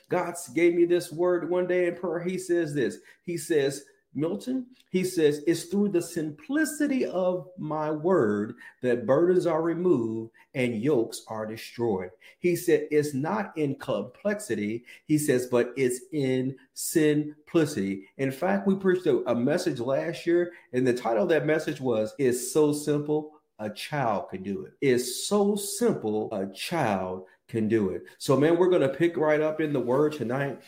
God gave me this word one day in prayer. He says this. He says, Milton, he says, it's through the simplicity of my word that burdens are removed and yokes are destroyed. He said, it's not in complexity, he says, but it's in simplicity. In fact, we preached a message last year, and the title of that message was, It's So Simple, a Child Can Do It. It's so simple, a child can do it. So, man, we're going to pick right up in the word tonight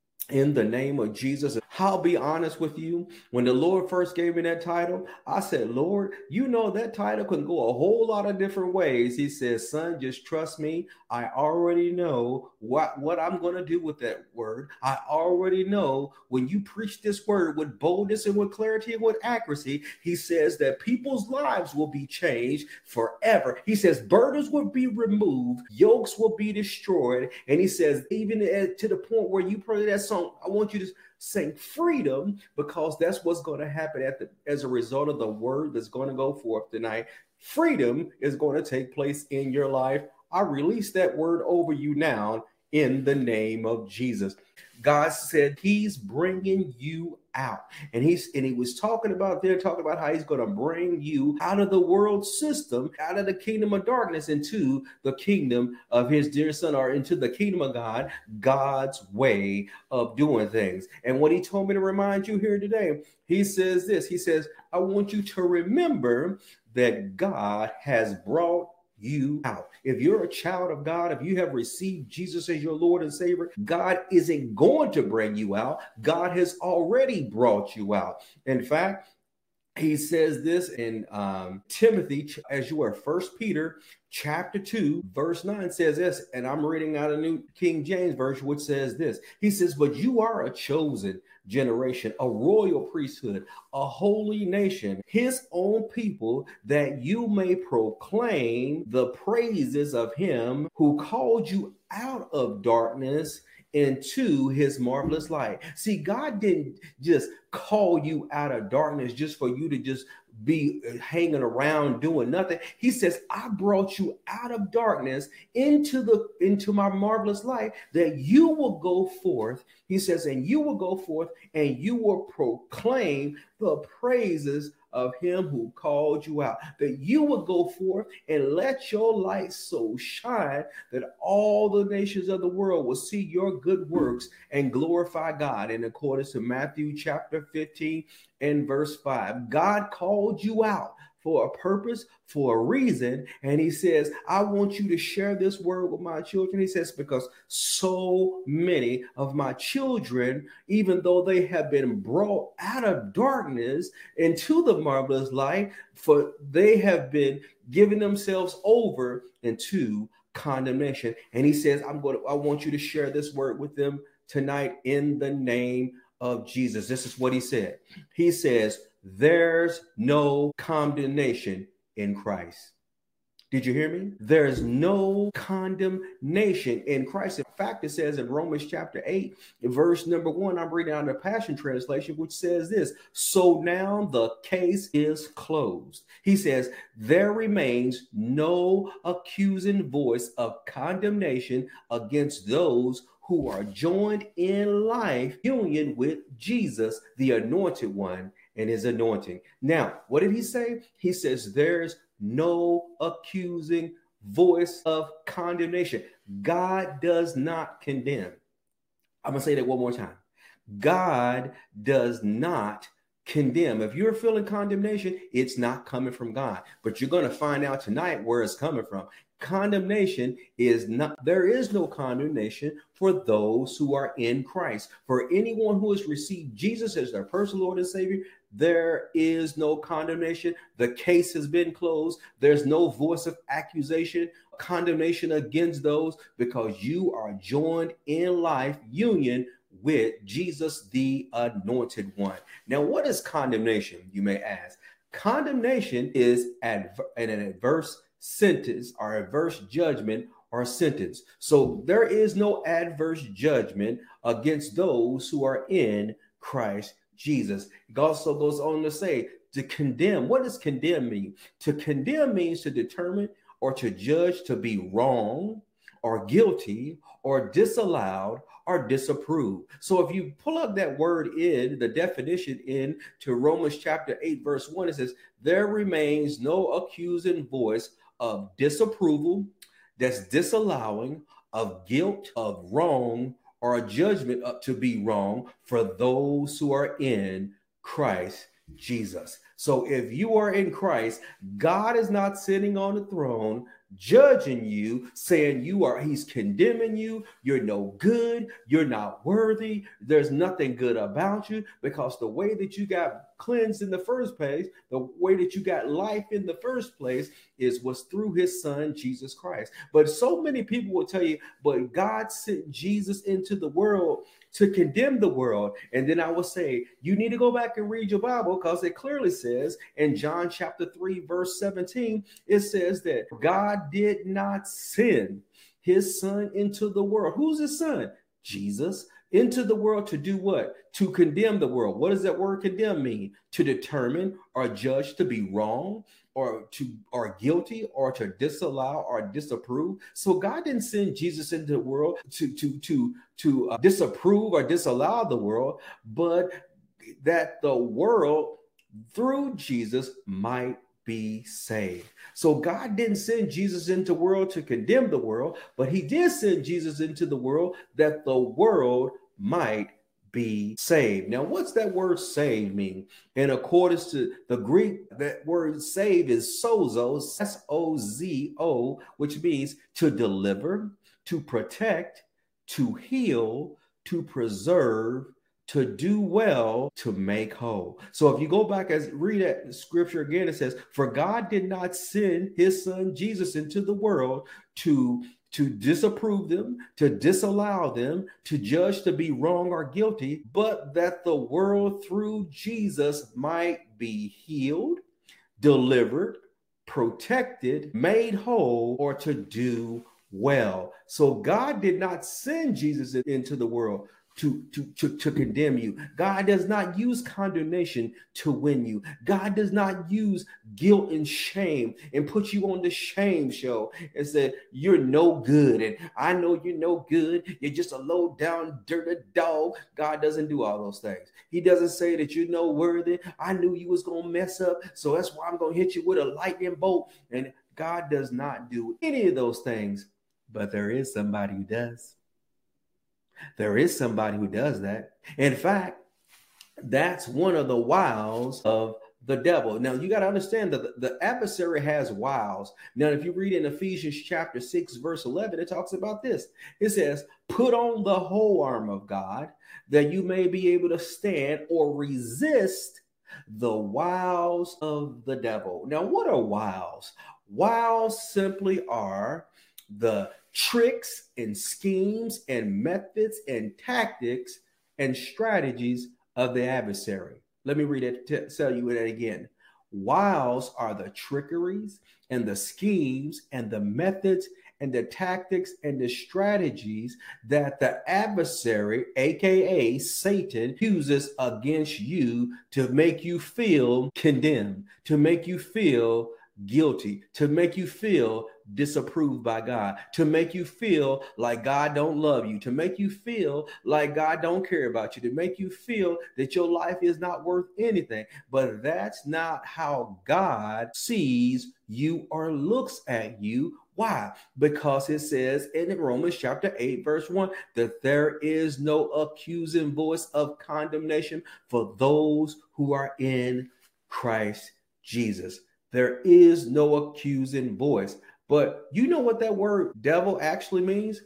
in the name of Jesus. I'll be honest with you. When the Lord first gave me that title, I said, Lord, you know that title can go a whole lot of different ways. He says, son, just trust me. I already know what I'm going to do with that word. I already know when you preach this word with boldness and with clarity and with accuracy, he says that people's lives will be changed forever. He says burdens will be removed, yokes will be destroyed. And he says, even to the point where you pray that song, I want you to sing freedom, because that's what's going to happen as a result of the word that's going to go forth tonight. Freedom is going to take place in your life. I release that word over you now in the name of Jesus. God said he's bringing you out. And he was talking about how he's going to bring you out of the world system, out of the kingdom of darkness into the kingdom of his dear son, or into the kingdom of God, God's way of doing things. And what he told me to remind you here today, he says this, he says, I want you to remember that God has brought you out. If you're a child of God, if you have received Jesus as your Lord and Savior, God isn't going to bring you out. God has already brought you out. In fact, he says this in Timothy, as you are, 1 Peter chapter 2, verse 9 says this, and I'm reading out a New King James Version, which says this. He says, but you are a chosen generation, a royal priesthood, a holy nation, his own people, that you may proclaim the praises of him who called you out of darkness into his marvelous light. See, God didn't just call you out of darkness just for you to just be hanging around doing nothing. He says, I brought you out of darkness into my marvelous light, that you will go forth. He says, and you will go forth and you will proclaim the praises of him who called you out, that you will go forth and let your light so shine that all the nations of the world will see your good works and glorify God. In accordance to Matthew chapter 15 and verse 5, God called you out for a purpose, for a reason. And he says, I want you to share this word with my children. He says, because so many of my children, even though they have been brought out of darkness into the marvelous light, for they have been giving themselves over into condemnation. And he says, I want you to share this word with them tonight in the name of Jesus. This is what he said. He says, there's no condemnation in Christ. Did you hear me? There's no condemnation in Christ. In fact, it says in Romans chapter 8, verse number 1, I'm reading out the Passion Translation, which says this, so now the case is closed. He says, there remains no accusing voice of condemnation against those who are joined in life union with Jesus, the anointed one, and his anointing. Now, what did he say? He says, there's no accusing voice of condemnation. God does not condemn. I'm going to say that one more time. God does not condemn. If you're feeling condemnation, it's not coming from God. But you're going to find out tonight where it's coming from. Condemnation is not, there is no condemnation for those who are in Christ. For anyone who has received Jesus as their personal Lord and Savior, there is no condemnation. The case has been closed. There's no voice of accusation, condemnation against those, because you are joined in life union with Jesus, the anointed one. Now, what is condemnation, you may ask? Condemnation is an adverse sentence or adverse judgment or sentence. So there is no adverse judgment against those who are in Christ Jesus. It also goes on to say, to condemn. What does condemn mean? To condemn means to determine or to judge to be wrong or guilty or disallowed or disapprove. So if you pull up that word in, the definition in to Romans chapter 8, verse 1, it says, there remains no accusing voice of disapproval that's disallowing of guilt, of wrong, or a judgment up to be wrong for those who are in Christ Jesus. So if you are in Christ, God is not sitting on the throne judging you, saying he's condemning you, you're no good, you're not worthy, there's nothing good about you, because the way that you got cleansed in the first place, the way that you got life in the first place was through his son, Jesus Christ. But so many people will tell you, but God sent Jesus into the world to condemn the world. And then I will say, you need to go back and read your Bible, because it clearly says in John chapter 3, verse 17, it says that God did not send his son into the world. Who's his son? Jesus. Into the world to do what? To condemn the world. What does that word condemn mean? To determine or judge to be wrong, or guilty, or to disallow or disapprove. So God didn't send Jesus into the world to disapprove or disallow the world, but that the world through Jesus might be saved. So God didn't send Jesus into the world to condemn the world, but he did send Jesus into the world that the world might be saved. Now, what's that word save mean? In accordance to the Greek, that word save is sozo, S-O-Z-O, which means to deliver, to protect, to heal, to preserve, to do well, to make whole. So if you go back and read that scripture again, it says, for God did not send his son Jesus into the world to disapprove them, to disallow them, to judge to be wrong or guilty, but that the world through Jesus might be healed, delivered, protected, made whole, or to do well. So God did not send Jesus into the world to condemn you. God does not use condemnation to win you. God does not use guilt and shame and put you on the shame show and say, you're no good. And I know you're no good. You're just a low down, dirty dog. God doesn't do all those things. He doesn't say that you're no worthy. I knew you was going to mess up, so that's why I'm going to hit you with a lightning bolt. And God does not do any of those things, but there is somebody who does. There is somebody who does that. In fact, that's one of the wiles of the devil. Now, you got to understand that the adversary has wiles. Now, if you read in Ephesians chapter 6, verse 11, it talks about this. It says, put on the whole armor of God, that you may be able to stand or resist the wiles of the devil. Now, what are wiles? Wiles simply are the tricks and schemes and methods and tactics and strategies of the adversary. Let me read it, tell you that again. Wiles are the trickeries and the schemes and the methods and the tactics and the strategies that the adversary, aka Satan, uses against you to make you feel condemned, to make you feel guilty, to make you feel disapproved by God, to make you feel like God don't love you, to make you feel like God don't care about you, to make you feel that your life is not worth anything. But that's not how God sees you or looks at you. Why? Because it says in Romans chapter 8, verse 1, that there is no accusing voice of condemnation for those who are in Christ Jesus. There is no accusing voice. But you know what that word devil actually means?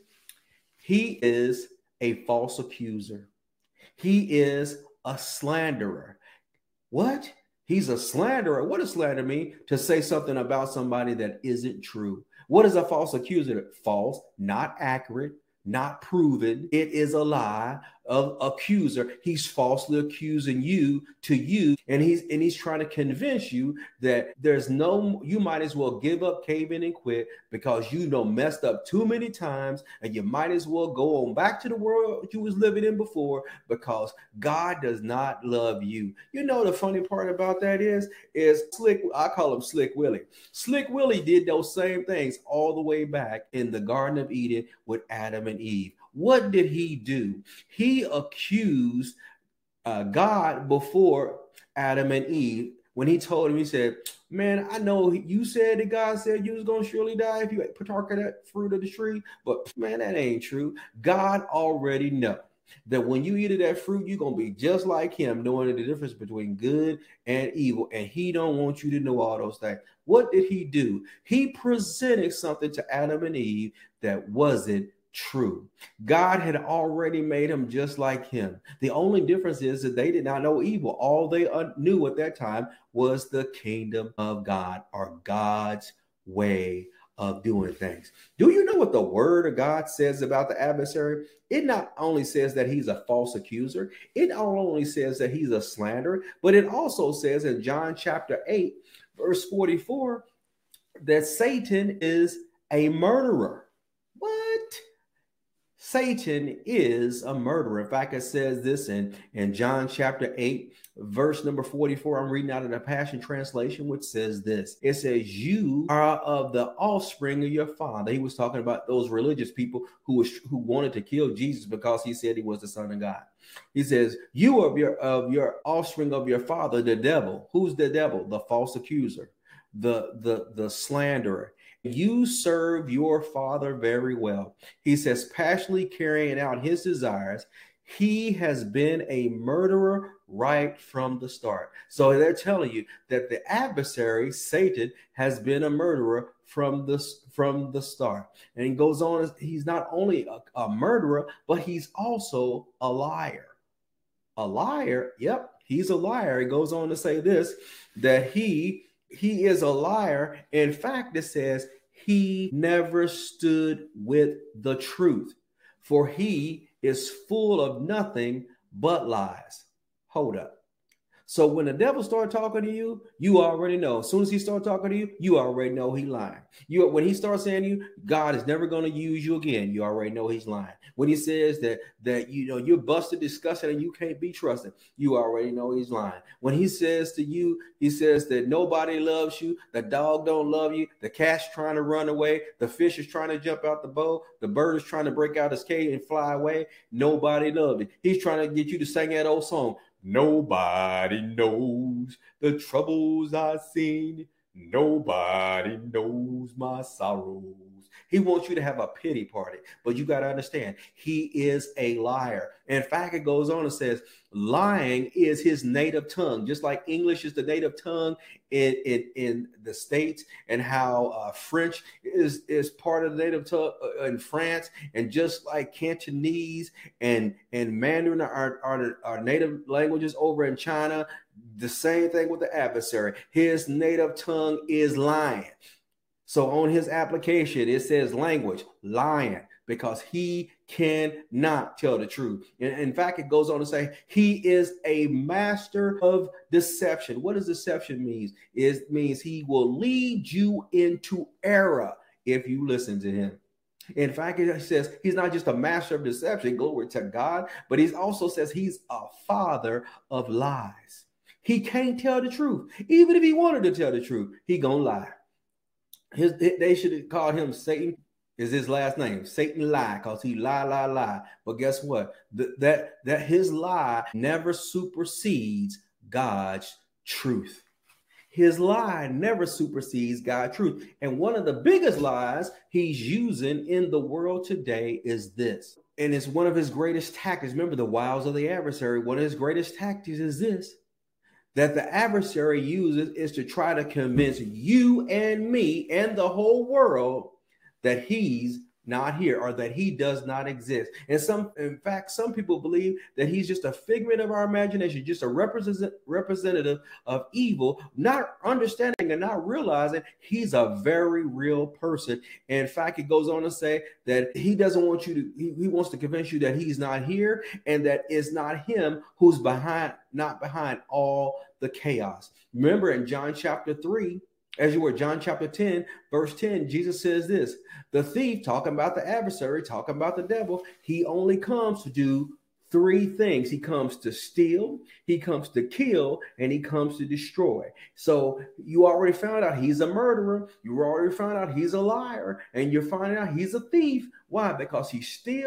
He is a false accuser. He is a slanderer. What? He's a slanderer. What does slander mean? To say something about somebody that isn't true. What is a false accuser? False, not accurate, not proven. It is a lie of accuser. He's falsely accusing you to you, and he's trying to convince you that you might as well give up, cave in, and quit, because you messed up too many times, and you might as well go on back to the world you was living in before, because God does not love you. You know, the funny part about that is Slick, I call him Slick Willie. Slick Willie did those same things all the way back in the Garden of Eden with Adam and Eve. What did he do? He accused God before Adam and Eve. When he told him, he said, man, I know you said that God said you was going to surely die if you partake of that fruit of the tree, but man, that ain't true. God already know that when you eat of that fruit, you're going to be just like him, knowing the difference between good and evil. And he don't want you to know all those things. What did he do? He presented something to Adam and Eve that wasn't true. God had already made him just like him. The only difference is that they did not know evil. All they knew at that time was the kingdom of God, or God's way of doing things. Do you know what the word of God says about the adversary? It not only says that he's a false accuser, it not only says that he's a slanderer, but it also says in John chapter 8, verse 44, that Satan is a murderer. What? Satan is a murderer. In fact, it says this in John chapter 8, verse number 44. I'm reading out of the Passion Translation, which says this. It says, you are of the offspring of your father. He was talking about those religious people who wanted to kill Jesus because he said he was the Son of God. He says, you are of your offspring of your father, the devil. Who's the devil? The false accuser, the slanderer. You serve your father very well. He says, passionately carrying out his desires. He has been a murderer right from the start. So they're telling you that the adversary, Satan, has been a murderer from the start. And he goes on, he's not only a murderer, but he's also a liar. A liar? Yep, he's a liar. He goes on to say this, that he is a liar. In fact, it says he never stood with the truth, for he is full of nothing but lies. Hold up. So when the devil starts talking to you, you already know. As soon as he starts talking to you, you already know he's lying. When he starts saying to you, God is never going to use you again, you already know he's lying. When he says that you're busted, disgusted, and you can't be trusted, you already know he's lying. When he says to you, he says that nobody loves you, the dog don't love you, the cat's trying to run away, the fish is trying to jump out the boat, the bird is trying to break out his cage and fly away, nobody loves you. He's trying to get you to sing that old song. Nobody knows the troubles I've seen. Nobody knows my sorrows. He wants you to have a pity party, but you got to understand, he is a liar. In fact, it goes on and says, lying is his native tongue, just like English is the native tongue in the States, and how French is part of the native tongue in France, and just like Cantonese and Mandarin are native languages over in China, the same thing with the adversary. His native tongue is lying. So on his application, it says language, lying, because he cannot tell the truth. In fact, it goes on to say he is a master of deception. What does deception mean? It means he will lead you into error if you listen to him. In fact, it says he's not just a master of deception, glory to God, but he also says he's a father of lies. He can't tell the truth. Even if he wanted to tell the truth, he gonna lie. They should have called him Satan. Is his last name Satan lie, because he lie. But guess what? That his lie never supersedes God's truth. His lie never supersedes God's truth. And one of the biggest lies he's using in the world today is this. And it's one of his greatest tactics. Remember the wiles of the adversary. One of his greatest tactics is this, that the adversary uses is to try to convince you and me and the whole world that he's not here, or that he does not exist. And in fact, some people believe that he's just a figment of our imagination, just a representative of evil, not understanding and not realizing he's a very real person. And in fact, it goes on to say that he doesn't want you to, he wants to convince you that he's not here, and that it's not him who's not behind all the chaos. Remember in John chapter 3, John chapter 10, verse 10, Jesus says this, the thief, talking about the adversary, talking about the devil, he only comes to do three things. He comes to steal, he comes to kill, and he comes to destroy. So you already found out he's a murderer. You already found out he's a liar, and you're finding out he's a thief. Why? Because he steals,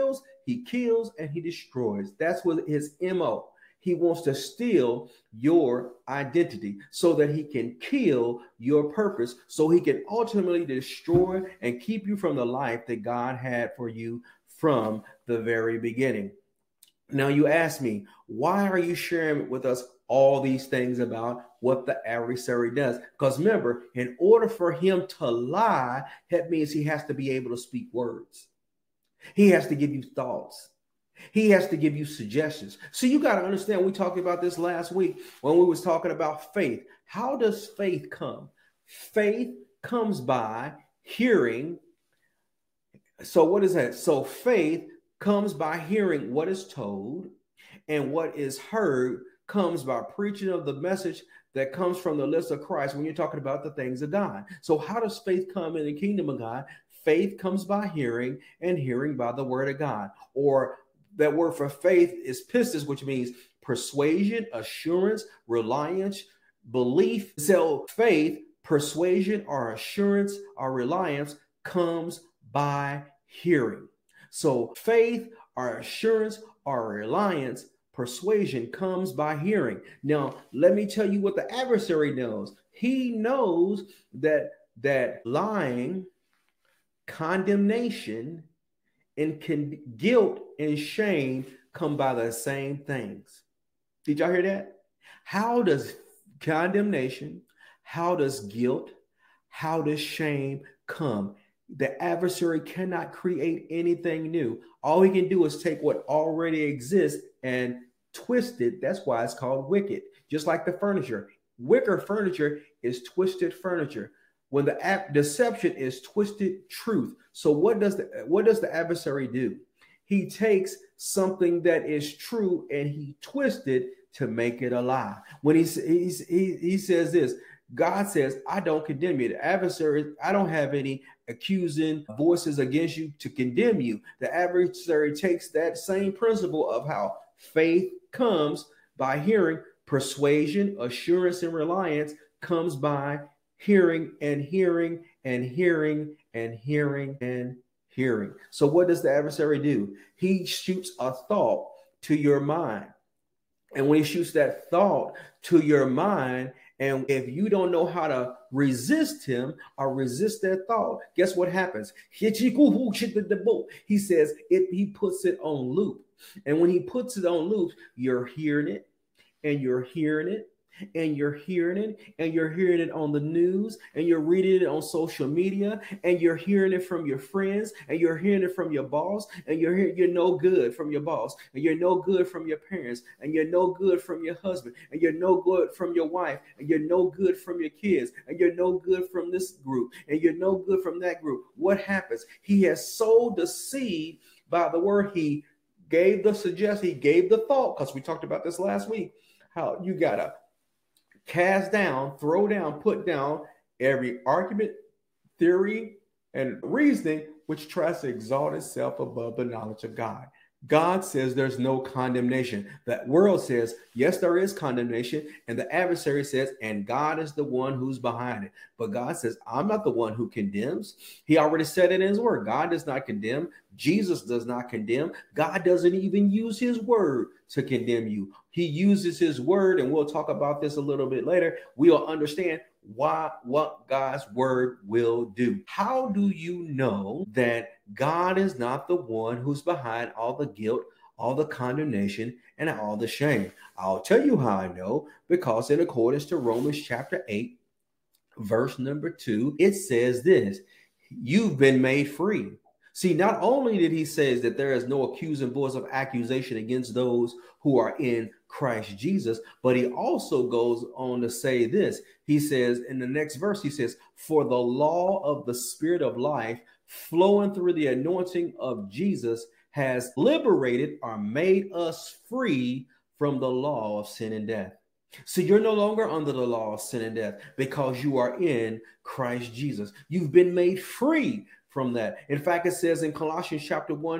he kills, and he destroys. That's what his MO. He wants to steal your identity so that he can kill your purpose, so he can ultimately destroy and keep you from the life that God had for you from the very beginning. Now, you ask me, why are you sharing with us all these things about what the adversary does? Because remember, in order for him to lie, that means he has to be able to speak words. He has to give you thoughts. He has to give you suggestions. So you got to understand, we talked about this last week when we was talking about faith. How does faith come? Faith comes by hearing. So what is that? So faith comes by hearing what is told, and what is heard comes by preaching of the message that comes from the lips of Christ when you're talking about the things of God. So how does faith come in the kingdom of God? Faith comes by hearing, and hearing by the word of God. Or that word for faith is pistis, which means persuasion, assurance, reliance, belief. So faith, persuasion, or assurance, or reliance comes by hearing. So faith, or assurance, or reliance, persuasion comes by hearing. Now, let me tell you what the adversary knows. He knows that lying, condemnation, and guilt and shame come by the same things. Did y'all hear that? How does condemnation, how does guilt, how does shame come? The adversary cannot create anything new. All he can do is take what already exists and twist it. That's why it's called wicked. Just like the furniture. Wicker furniture is twisted furniture. When the deception is twisted truth. So what does the adversary do? He takes something that is true and he twists it to make it a lie. When he says this, God says, I don't condemn you. The adversary, I don't have any accusing voices against you to condemn you. The adversary takes that same principle of how faith comes by hearing, persuasion, assurance, and reliance comes by hearing and hearing and hearing and hearing and hearing. So what does the adversary do? He shoots a thought to your mind. And when he shoots that thought to your mind, and if you don't know how to resist him or resist that thought, guess what happens? He says he puts it on loop. And when he puts it on loop, you're hearing it, and you're hearing it, and you're hearing it, and you're hearing it on the news, and you're reading it on social media, and you're hearing it from your friends, and you're hearing it from your boss, and you're no good from your boss, and you're no good from your parents, and you're no good from your husband, and you're no good from your wife, and you're no good from your kids, and you're no good from this group, and you're no good from that group. What happens? He has sowed the seed by the word. He gave the suggestion, he gave the thought, because we talked about this last week, how you gotta cast down, throw down, put down every argument, theory, and reasoning which tries to exalt itself above the knowledge of God. God says there's no condemnation. That world says, yes, there is condemnation. And the adversary says, and God is the one who's behind it. But God says, I'm not the one who condemns. He already said it in his word. God does not condemn. Jesus does not condemn. God doesn't even use his word to condemn you. He uses his word, and we'll talk about this a little bit later. We'll understand what God's word will do. How do you know that God is not the one who's behind all the guilt, all the condemnation, and all the shame? I'll tell you how I know, because in accordance to Romans chapter 8, verse number 2, it says this: you've been made free. See, not only did he say that there is no accusing voice of accusation against those who are in Christ Jesus, but he also goes on to say this. He says in the next verse, he says, for the law of the Spirit of life flowing through the anointing of Jesus has liberated or made us free from the law of sin and death. So you're no longer under the law of sin and death because you are in Christ Jesus. You've been made free from that. In fact, it says in Colossians chapter 1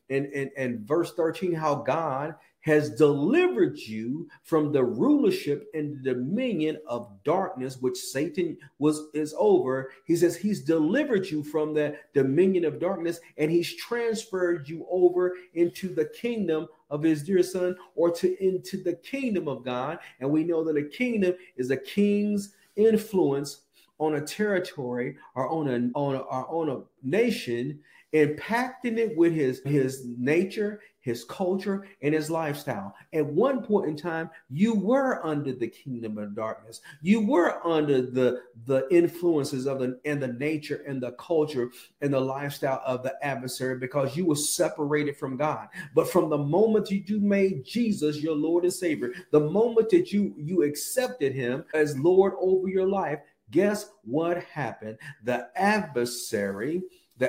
in verse 13 how God has delivered you from the rulership and the dominion of darkness, which Satan is over. He says he's delivered you from the dominion of darkness, and he's transferred you over into the kingdom of his dear son, or into the kingdom of God. And we know that a kingdom is a king's influence on a territory or on a nation, impacting it with his nature, his culture, and his lifestyle. At one point in time, you were under the kingdom of darkness. You were under the influences of the nature and the culture and the lifestyle of the adversary, because you were separated from God. But from the moment that you made Jesus your Lord and Savior, the moment that you accepted him as Lord over your life, guess what happened? The adversary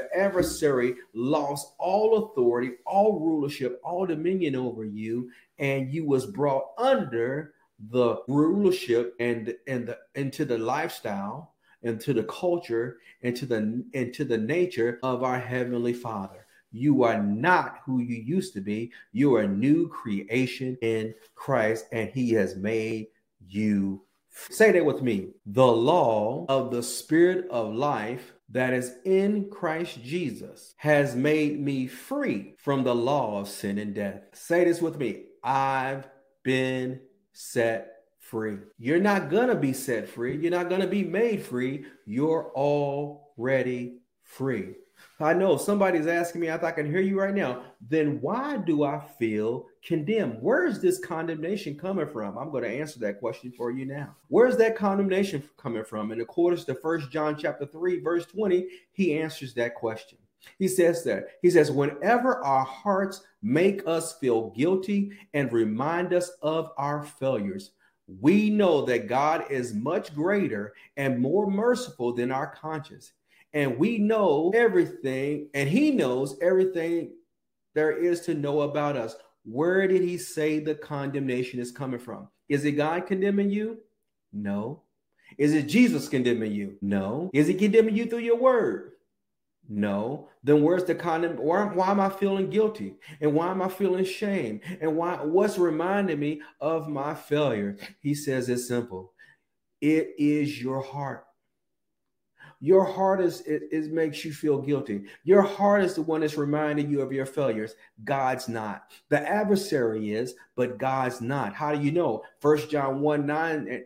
lost all authority, all rulership, all dominion over you, and you was brought under the rulership and into the lifestyle, into the culture, into the nature of our Heavenly Father. You are not who you used to be. You are a new creation in Christ, and he has made you. Say that with me. The law of the Spirit of life that is in Christ Jesus has made me free from the law of sin and death. Say this with me. I've been set free. You're not going to be set free. You're not going to be made free. You're already free. I know somebody's asking me, I can hear you right now. Then why do I feel condemned? Where is this condemnation coming from? I'm going to answer that question for you now. Where's that condemnation coming from? In accordance to 1 John chapter 3, verse 20, he answers that question. He says, whenever our hearts make us feel guilty and remind us of our failures, we know that God is much greater and more merciful than our conscience. And we know everything, and he knows everything there is to know about us. Where did he say the condemnation is coming from? Is it God condemning you? No. Is it Jesus condemning you? No. Is he condemning you through your word? No. Then where's the condemnation? Why am I feeling guilty? And why am I feeling shame? And what's reminding me of my failure? He says it's simple. It is your heart. Your heart makes you feel guilty. Your heart is the one that's reminding you of your failures. God's not. The adversary is, but God's not. How do you know? 1 John 1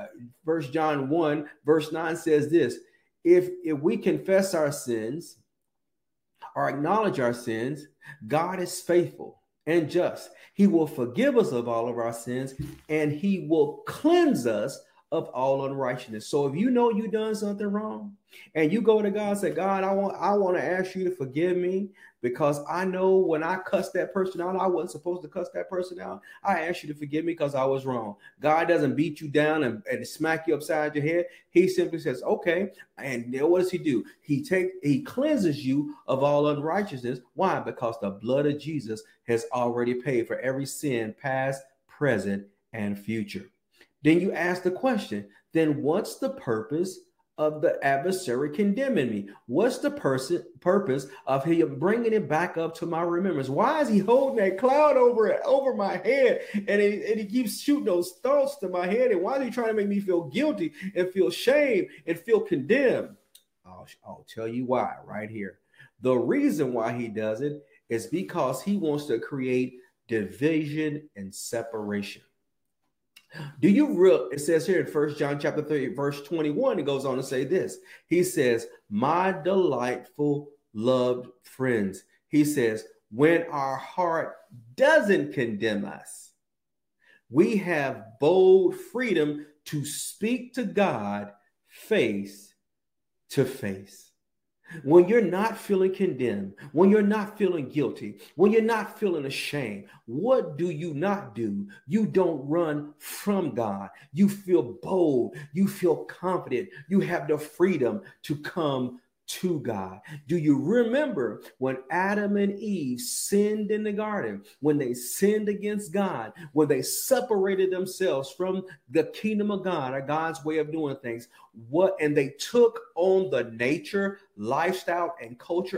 verse 9 says this: if we confess our sins or acknowledge our sins, God is faithful and just. He will forgive us of all of our sins, and he will cleanse us of all unrighteousness. So if you know you've done something wrong and you go to God and say, God, I want to ask you to forgive me, because I know when I cussed that person out, I wasn't supposed to cuss that person out. I ask you to forgive me because I was wrong. God doesn't beat you down and smack you upside your head. He simply says, okay. And then what does he do? He cleanses you of all unrighteousness. Why? Because the blood of Jesus has already paid for every sin, past, present, and future. Then you ask the question, then what's the purpose of the adversary condemning me? What's the purpose of him bringing it back up to my remembrance? Why is he holding that cloud over my head, and he keeps shooting those thoughts to my head? And why is he trying to make me feel guilty and feel shame and feel condemned? I'll tell you why right here. The reason why he does it is because he wants to create division and separation. It says here in 1 John chapter 3, verse 21, it goes on to say this. He says, my delightful loved friends. He says, when our heart doesn't condemn us, we have bold freedom to speak to God face to face. When you're not feeling condemned, when you're not feeling guilty, when you're not feeling ashamed, what do you not do? You don't run from God. You feel bold. You feel confident. You have the freedom to come to God. Do you remember when Adam and Eve sinned in the garden, when they sinned against God, when they separated themselves from the kingdom of God or God's way of doing things? And they took on the nature, lifestyle, and culture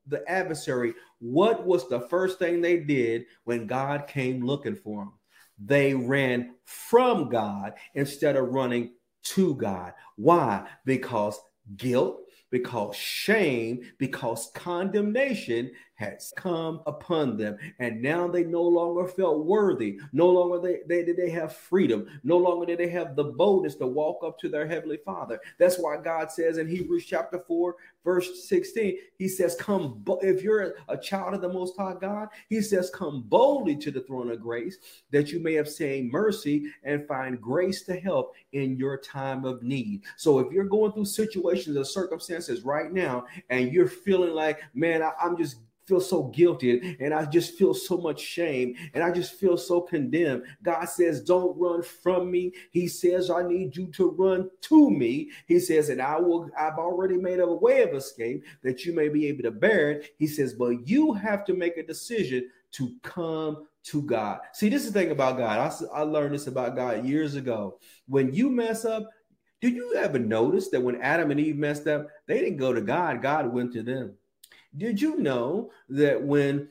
the adversary, what was the first thing they did when God came looking for them? They ran from God instead of running to God. Why? Because guilt, because shame, because condemnation has come upon them. And now they no longer felt worthy. No longer did they have freedom. No longer did they have the boldness to walk up to their heavenly Father. That's why God says in Hebrews chapter 4, verse 16, he says, come, if you're a child of the Most High God, he says, come boldly to the throne of grace that you may obtain mercy and find grace to help in your time of need. So if you're going through situations or circumstances right now, and you're feeling like, man, I'm just feel so guilty and I just feel so much shame and I just feel so condemned. God says, don't run from me. He says, I need you to run to me. He says, and I've already made a way of escape that you may be able to bear it. He says, but you have to make a decision to come to God. See, this is the thing about God. I learned this about God years ago. When you mess up, do you ever notice that when Adam and Eve messed up, they didn't go to God, God went to them? Did you know that when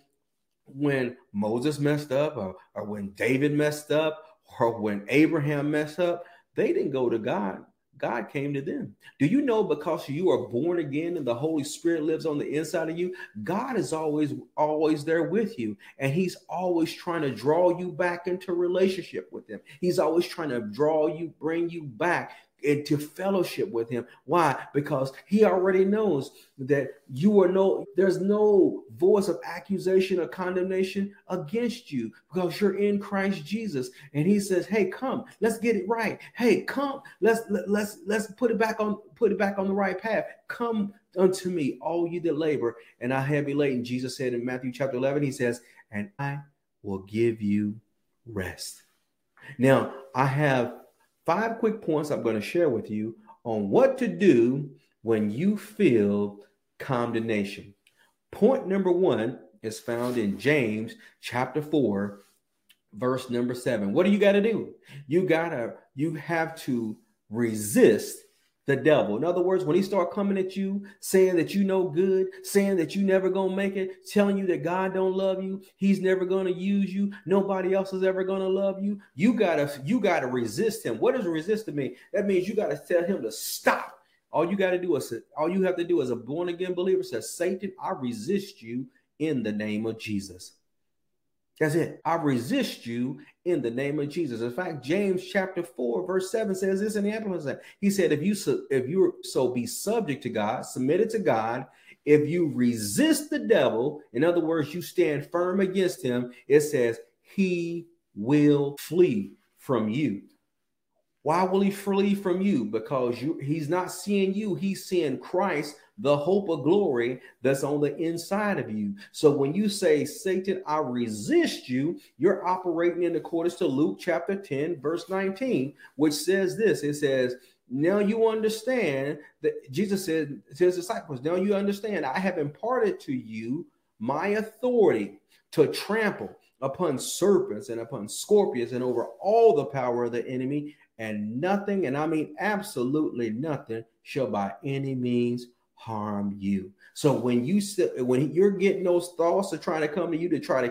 Moses messed up or when David messed up or when Abraham messed up, they didn't go to God. God came to them. Do you know because you are born again and the Holy Spirit lives on the inside of you, God is always there with you. And he's always trying to draw you back into relationship with him. He's always trying to bring you back into fellowship with him. Why? Because he already knows that there's no voice of accusation or condemnation against you because you're in Christ Jesus. And he says, hey, come, let's get it right. Hey, come, let's put it back on the right path. Come unto me, all you that labor and are heavy laden. Jesus said in Matthew chapter 11, he says, and I will give you rest. Now, I have 5 quick points I'm going to share with you on what to do when you feel condemnation. Point number 1 is found in James chapter 4, verse number 7. What do you got to do? You have to resist the devil. In other words, when he start coming at you, saying that you no good, saying that you never gonna make it, telling you that God don't love you, he's never gonna use you, nobody else is ever gonna love you, you gotta resist him. What does resist mean? That means you gotta tell him to stop. All you have to do as a born again believer says, Satan, I resist you in the name of Jesus. That's it. I resist you in the name of Jesus. In fact, James chapter 4, verse 7 says this in the Amplified. He said, if you be subject to God, submitted to God, if you resist the devil, in other words, you stand firm against him, it says he will flee from you. Why will he flee from you? Because he's not seeing you. He's seeing Christ, the hope of glory that's on the inside of you. So when you say, Satan, I resist you, you're operating in accordance to Luke chapter 10, verse 19, which says this. It says, now you understand that Jesus said to his disciples, now you understand I have imparted to you my authority to trample upon serpents and upon scorpions and over all the power of the enemy, and nothing, and I mean absolutely nothing, shall by any means harm you. So when you're getting those thoughts are trying to come to you to try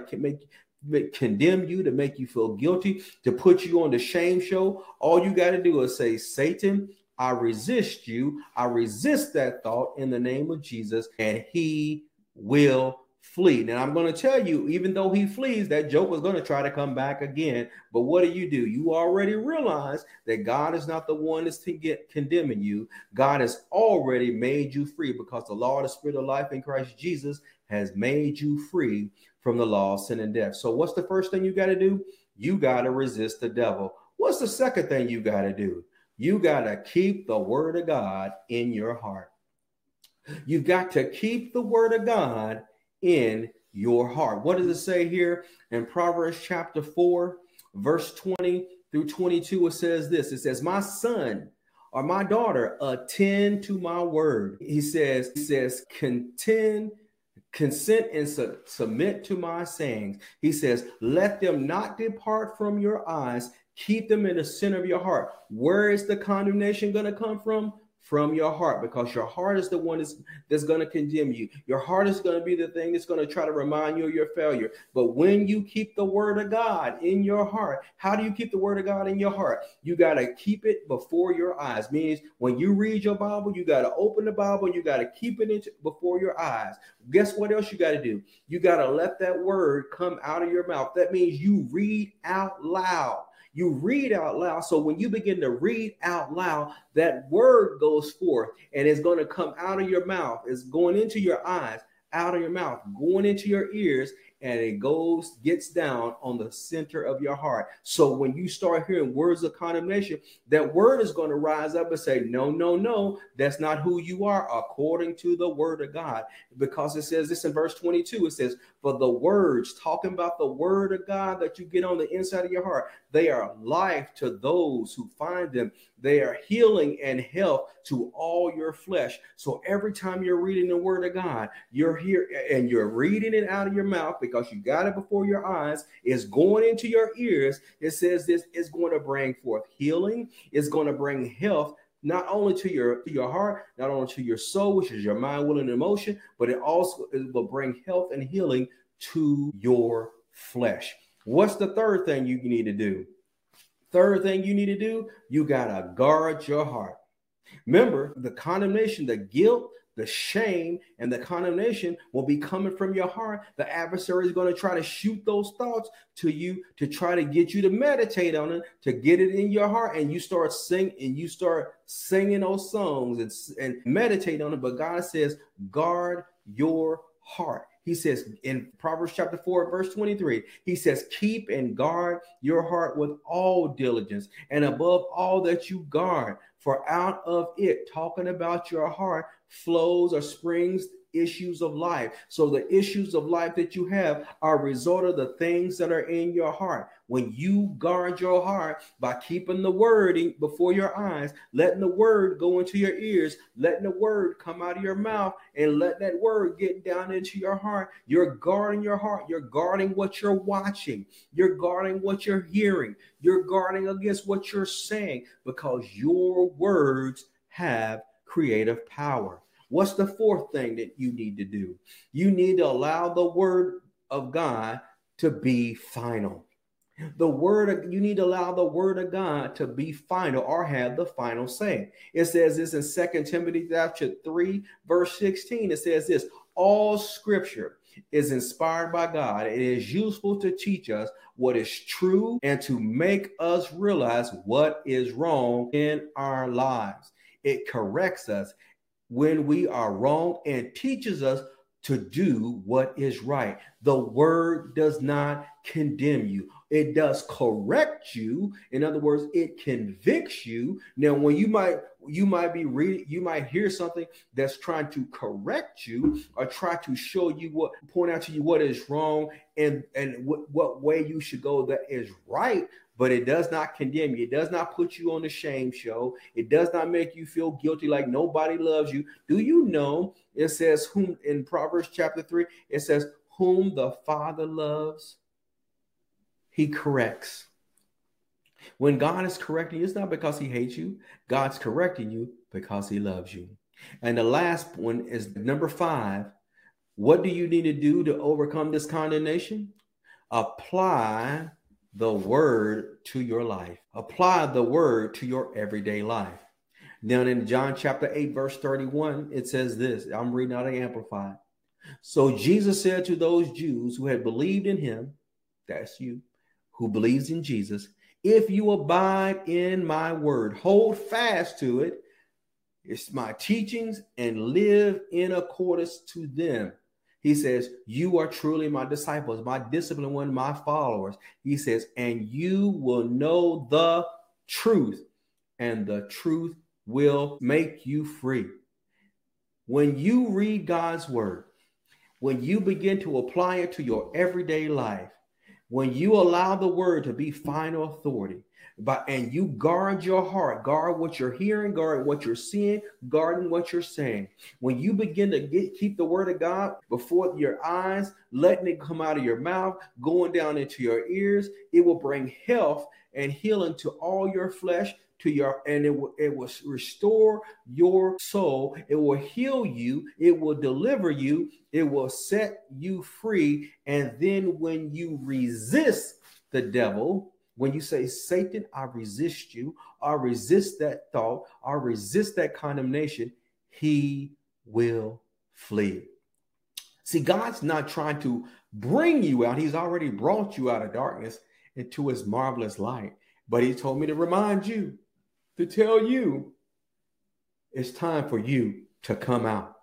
to condemn you, to make you feel guilty, to put you on the shame show, all you got to do is say, Satan, I resist you. I resist that thought in the name of Jesus, and he will flee. Now I'm going to tell you, even though he flees, that joke is going to try to come back again. But what do? You already realize that God is not the one that's condemning you. God has already made you free because the law of the Spirit of life in Christ Jesus has made you free from the law of sin and death. So what's the first thing you got to do? You got to resist the devil. What's the second thing you got to do? You got to keep the word of God in your heart. You've got to keep the word of God in your heart. What does it say here in Proverbs chapter 4, verse 20 through 22? It says this. It says, my son or my daughter, attend to my word. He says, consent and submit to my sayings. He says, let them not depart from your eyes. Keep them in the center of your heart. Where is the condemnation going to come from? from your heart, because your heart is the one that's going to condemn you. Your heart is going to be the thing that's going to try to remind you of your failure. But when you keep the word of God in your heart, how do you keep the word of God in your heart? You got to keep it before your eyes. Means when you read your Bible, you got to open the Bible, you got to keep it before your eyes. Guess what else you got to do? You got to let that word come out of your mouth. That means you read out loud. You read out loud. So when you begin to read out loud, that word goes forth and it's going to come out of your mouth. It's going into your eyes, out of your mouth, going into your ears, and it gets down on the center of your heart. So when you start hearing words of condemnation, that word is going to rise up and say, no, no, no, that's not who you are according to the word of God. Because it says this in verse 22, it says, for the words, talking about the word of God that you get on the inside of your heart, they are life to those who find them. They are healing and health to all your flesh. So every time you're reading the word of God, you're here and you're reading it out of your mouth because you got it before your eyes. It's going into your ears. It says this is going to bring forth healing. It's going to bring health, not only to your heart, not only to your soul, which is your mind, will, and emotion, but it will bring health and healing to your flesh. What's the third thing you need to do? Third thing you need to do, you got to guard your heart. Remember, the condemnation, the guilt, the shame, and the condemnation will be coming from your heart. The adversary is going to try to shoot those thoughts to you to try to get you to meditate on it, to get it in your heart, and you start singing those songs and meditate on it. But God says, guard your heart. He says in Proverbs chapter 4, verse 23, he says, keep and guard your heart with all diligence, and above all that you guard, for out of it, talking about your heart, flows or springs issues of life. So the issues of life that you have are a result of the things that are in your heart. When you guard your heart by keeping the word before your eyes, letting the word go into your ears, letting the word come out of your mouth, and let that word get down into your heart, you're guarding your heart. You're guarding what you're watching. You're guarding what you're hearing. You're guarding against what you're saying, because your words have creative power. What's the fourth thing that you need to do? You need to allow the word of God to be final. You need to allow the word of God to be final, or have the final say. It says this in 2 Timothy chapter 3, verse 16. It says this, all scripture is inspired by God. It is useful to teach us what is true and to make us realize what is wrong in our lives. It corrects us when we are wrong and teaches us to do what is right. The word does not condemn you. It does correct you. In other words, it convicts you. Now, when you might be reading, you might hear something that's trying to correct you or try to show you point out to you what is wrong and what way you should go that is right. But it does not condemn you. It does not put you on the shame show. It does not make you feel guilty like nobody loves you. Do you know it says whom in Proverbs chapter 3, it says whom the Father loves, he corrects. When God is correcting you, it's not because he hates you. God's correcting you because he loves you. And the last one is number 5. What do you need to do to overcome this condemnation? Apply the word to your life. Apply the word to your everyday life. Now in John chapter 8, verse 31, it says this. I'm reading out of Amplified. So Jesus said to those Jews who had believed in him, that's you, who believes in Jesus, if you abide in my word, hold fast to it, it's my teachings, and live in accordance to them. He says, you are truly my disciples, my disciplined one, my followers. He says, and you will know the truth, and the truth will make you free. When you read God's word, when you begin to apply it to your everyday life, when you allow the word to be final authority, and you guard your heart, guard what you're hearing, guard what you're seeing, guarding what you're saying. When you begin to keep the word of God before your eyes, letting it come out of your mouth, going down into your ears, it will bring health and healing to all your flesh, to your, and it will restore your soul. It will heal you. It will deliver you. It will set you free. And then when you resist the devil, when you say, Satan, I resist you, I resist that thought, I resist that condemnation, he will flee. See, God's not trying to bring you out. He's already brought you out of darkness into his marvelous light. But he told me to remind you, to tell you, it's time for you to come out.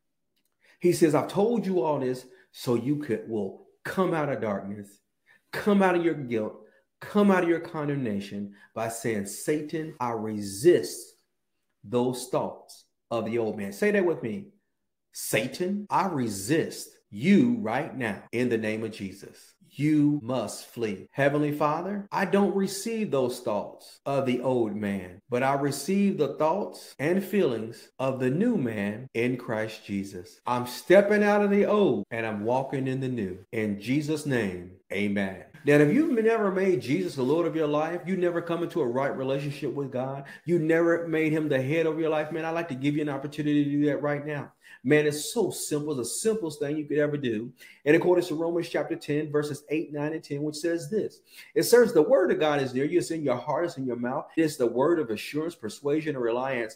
He says, I've told you all this so you will come out of darkness, come out of your guilt, come out of your condemnation by saying, Satan, I resist those thoughts of the old man. Say that with me. Satan, I resist you right now in the name of Jesus. You must flee. Heavenly Father, I don't receive those thoughts of the old man, but I receive the thoughts and feelings of the new man in Christ Jesus. I'm stepping out of the old and I'm walking in the new. In Jesus' name, amen. Now, if you've never made Jesus the Lord of your life, you never come into a right relationship with God, you never made him the head of your life, man, I'd like to give you an opportunity to do that right now. Man, it's so simple. It's the simplest thing you could ever do. And according to Romans chapter 10, verses 8, 9, and 10, which says this, it says the word of God is near you. It's in your heart. It's in your mouth. It's the word of assurance, persuasion, and reliance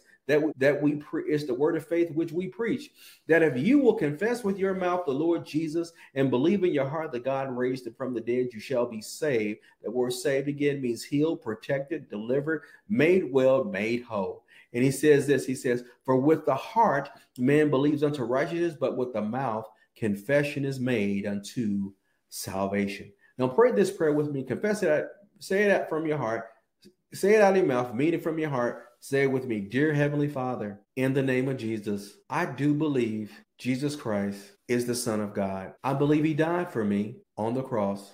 it's the word of faith which we preach, that if you will confess with your mouth the Lord Jesus and believe in your heart that God raised him from the dead, you shall be saved. The word saved again means healed, protected, delivered, made well, made whole. And he says this, he says, for with the heart man believes unto righteousness, but with the mouth confession is made unto salvation. Now pray this prayer with me. Confess it, say it out from your heart. Say it out of your mouth, mean it from your heart. Say it with me. Dear Heavenly Father, in the name of Jesus, I do believe Jesus Christ is the Son of God. I believe he died for me on the cross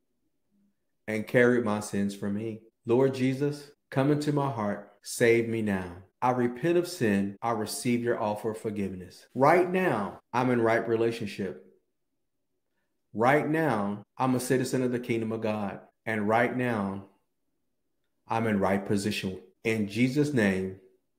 and carried my sins for me. Lord Jesus, come into my heart. Save me now. I repent of sin. I receive your offer of forgiveness. Right now, I'm in right relationship. Right now, I'm a citizen of the kingdom of God. And right now, I'm in right position. In Jesus' name,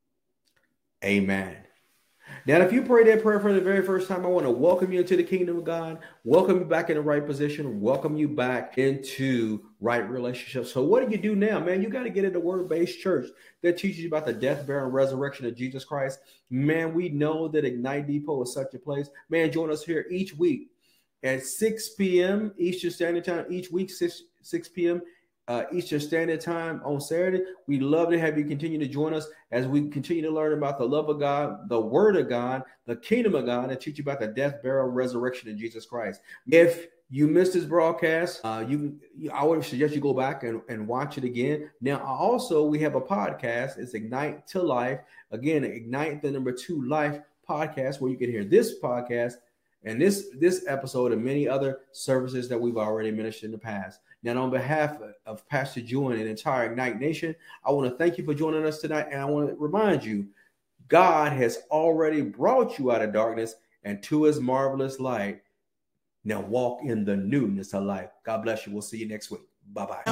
amen. Now, if you pray that prayer for the very first time, I want to welcome you into the kingdom of God, welcome you back in the right position, welcome you back into right relationships. So what do you do now, man? You got to get into word-based church that teaches you about the death, burial, and resurrection of Jesus Christ. Man, we know that Ignite Depot is such a place. Man, join us here each week at 6 p.m. Eastern Standard Time, each week, 6 p.m. Eastern Standard Time on Saturday. We'd love to have you continue to join us as we continue to learn about the love of God, the word of God, the kingdom of God, and teach you about the death, burial, resurrection of Jesus Christ. If you missed this broadcast, I would suggest you go back and watch it again. Now, also, we have a podcast. It's Ignite to Life. Again, Ignite the number 2 Life podcast, where you can hear this podcast and this episode and many other services that we've already ministered in the past. Now, on behalf of Pastor Joy and the entire Ignite Nation, I want to thank you for joining us tonight. And I want to remind you, God has already brought you out of darkness and to his marvelous light. Now walk in the newness of life. God bless you. We'll see you next week. Bye-bye.